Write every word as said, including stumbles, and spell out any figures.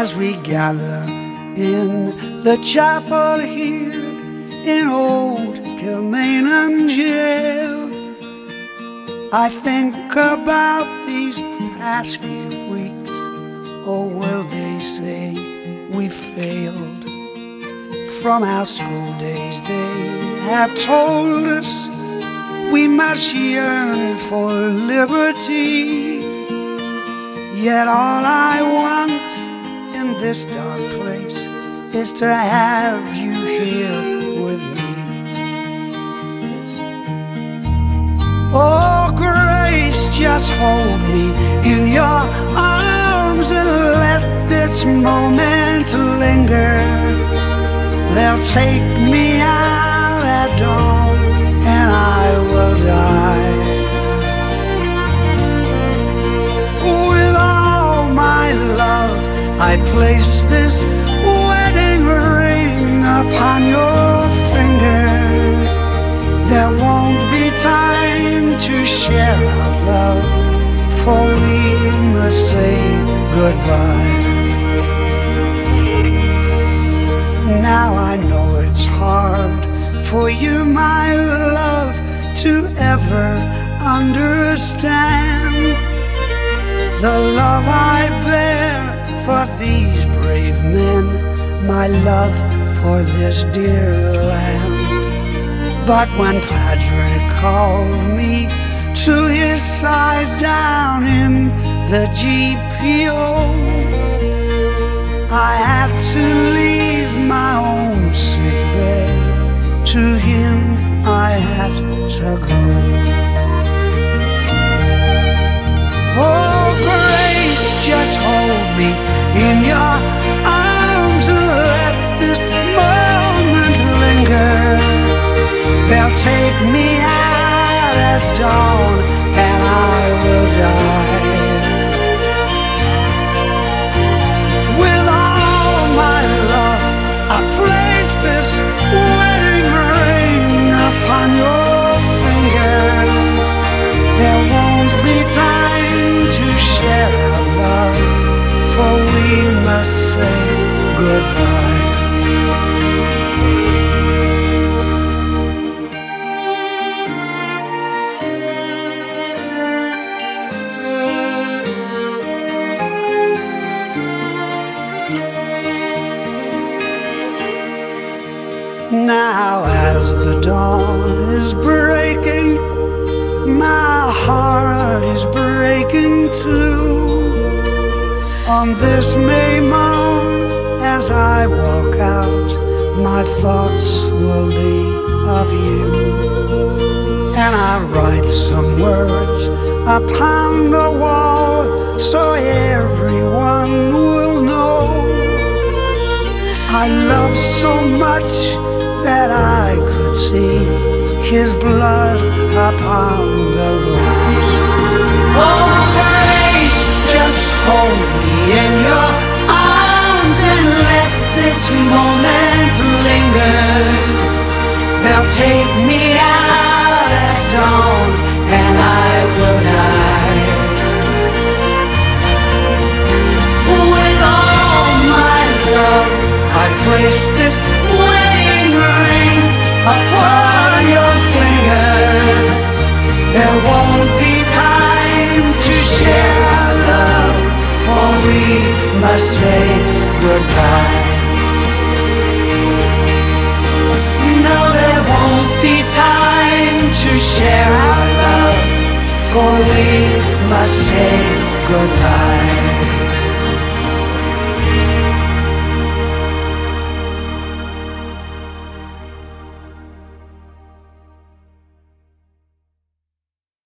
as we gather in the chapel here in old Kilmainham jail. I think about these past few weeks. Oh, will they say we failed? From our school days they have told us we must yearn for liberty. Yet all I want in this dark place is to have you here with me. Oh, grace, just hold me in your arms and let this moment linger. They'll take me out at dawn and I will die. With all my love I place this wedding ring upon your finger. There won't be time to share our love, for we must say goodbye. Now I know it's hard for you, my love, to ever understand the love I bear for these brave men, my love for this dear land. But when Padraig called me to his side down in the G P O, I had to leave my own sick bed. To him I had to go. Oh, grace, just hold me in your arms and let this moment linger. They'll take me out at dawn and I will die. With all my love I place this wedding ring upon your finger. There won't be time to share our love, for we must say goodbye. Now as the dawn is breaking, my heart is breaking too. On this May morn, as I walk out, my thoughts will be of you. And I write some words upon the wall so everyone will know I love so much that I could see his blood upon the rose. Oh, grace, just hold me in your arms and let this moment linger. They'll take me out at dawn and I will die. With all my love I place this wedding ring upon your finger. There won't be time to share our love, for we must say goodbye. No, there won't be time to share our love, for we must say goodbye.